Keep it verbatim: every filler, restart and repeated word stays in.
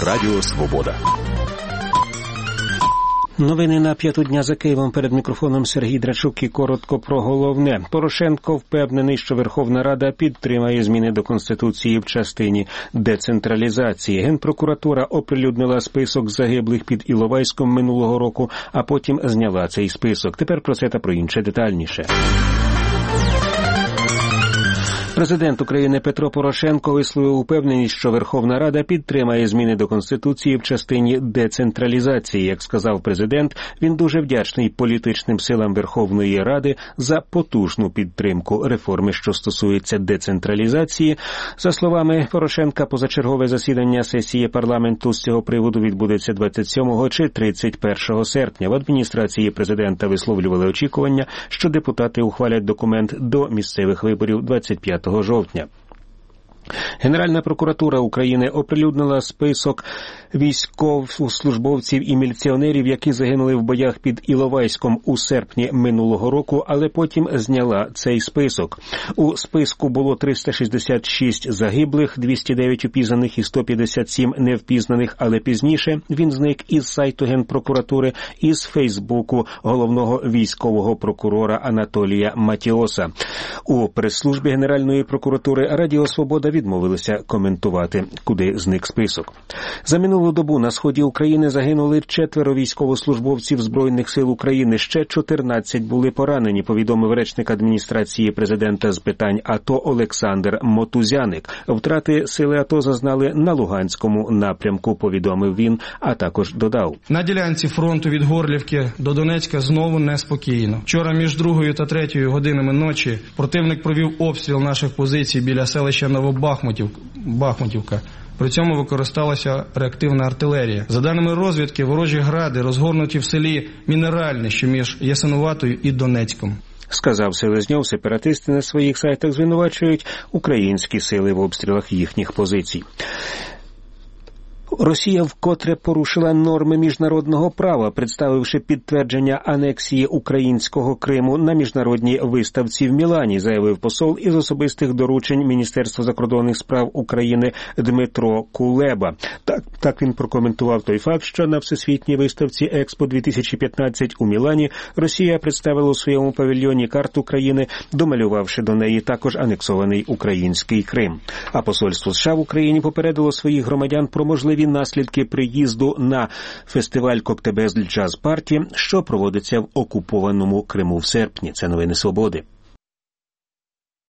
Радіо Свобода. Новини на п'яту дня за Києвом. Перед мікрофоном Сергій Драчук і коротко про головне. Порошенко впевнений, що Верховна Рада підтримає зміни до Конституції в частині децентралізації. Генпрокуратура оприлюднила список загиблих під Іловайськом минулого року, а потім зняла цей список. Тепер про це та про інше детальніше. Президент України Петро Порошенко висловив упевненість, що Верховна Рада підтримає зміни до Конституції в частині децентралізації. Як сказав президент, він дуже вдячний політичним силам Верховної Ради за потужну підтримку реформи, що стосується децентралізації. За словами Порошенка, позачергове засідання сесії парламенту з цього приводу відбудеться двадцять сьомого чи тридцять першого серпня. В адміністрації президента висловлювали очікування, що депутати ухвалять документ до місцевих виборів двадцять п'ятого жовтня. Генеральна прокуратура України оприлюднила список військовослужбовців і міліціонерів, які загинули в боях під Іловайськом у серпні минулого року, але потім зняла цей список. У списку було триста шістдесят шість загиблих, двісті дев'ять упізнаних і сто п'ятдесят сім невпізнаних, але пізніше він зник із сайту Генпрокуратури і з Фейсбуку головного військового прокурора Анатолія Матіоса. У прес-службі Генеральної прокуратури Радіо Свобода відмовилися коментувати, куди зник список. За минулу добу на сході України загинули четверо військовослужбовців Збройних сил України, ще чотирнадцять були поранені, повідомив речник адміністрації президента з питань АТО Олександр Мотузяник. Втрати сили АТО зазнали на Луганському напрямку, повідомив він, а також додав. На ділянці фронту від Горлівки до Донецька знову неспокійно. Вчора між другою та третьою годинами ночі противник провів обстріл наших позицій біля селища Новобахмутівка. Бахмутівка. При цьому використалася реактивна артилерія. За даними розвідки, ворожі гради розгорнуті в селі Мінеральне, що між Ясинуватою і Донецьком. Сказав Селезньов, сепаратисти на своїх сайтах звинувачують українські сили в обстрілах їхніх позицій. Росія вкотре порушила норми міжнародного права, представивши підтвердження анексії українського Криму на міжнародній виставці в Мілані, заявив посол із особистих доручень Міністерства закордонних справ України Дмитро Кулеба. Так, так він прокоментував той факт, що на всесвітній виставці Експо дві тисячі п'ятнадцять у Мілані Росія представила у своєму павільйоні карту країни, домалювавши до неї також анексований український Крим. А посольство США в Україні попередило своїх громадян про можливі наслідки приїзду на фестиваль «Коктебель Джаз Парті», що проводиться в окупованому Криму в серпні. Це новини Свободи.